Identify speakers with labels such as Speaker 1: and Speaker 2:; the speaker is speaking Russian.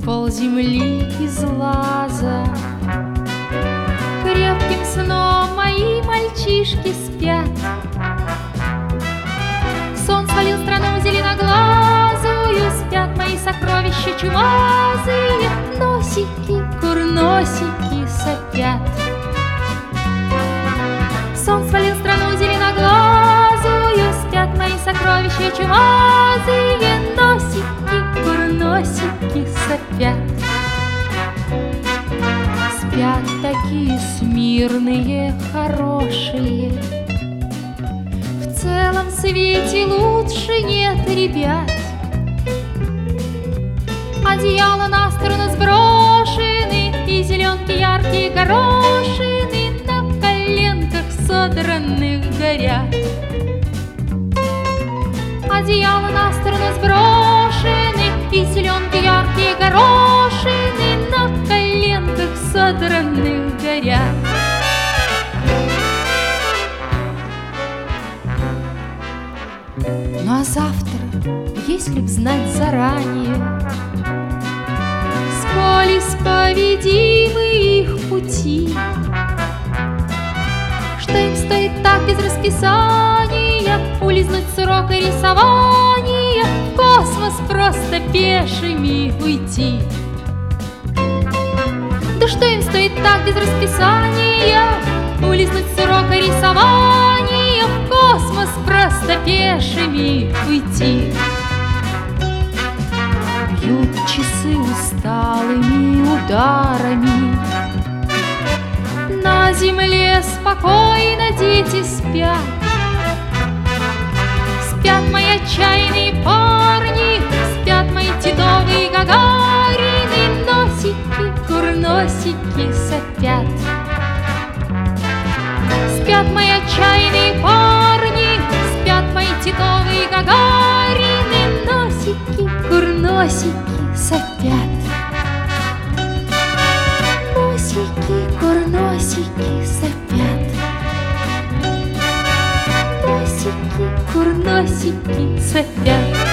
Speaker 1: полземли из лаза. Крепким сном мои мальчишки спят. Сон свалил страну зеленоглазую, спят мои сокровища чумазые, носики, курносики сопят. Сон свалил страну зеленоглазую, спят мои сокровища чумазые, носики, курносики сопят. Спят такие смирные, хорошие, в целом свете лучше нет ребят. Одеяла на сторону сброшены, и зеленки яркие горошины на коленках содранных горят. Одеяла на сторону сброшены, и зеленки яркие горошины на коленках содранных горят. Ну а завтра, если б знать заранее, сколь исповедимы их пути, что им стоит так без расписания улизнуть с урока рисования, в космос просто пешими уйти. Да что им стоит так без расписания улизнуть с урока рисования, в космос просто пешими уйти. Бьют часы усталыми ударами, на земле спокойно дети спят. Спят мои отчаянные парни, спят мои Титовы и Гагарины, носики, курносики сопят. Спят мои отчаянные парни, спят мои Титовы и Гагарины, носики, курносики сопят. Носики, курносики сопят. Носики, курносики сопят.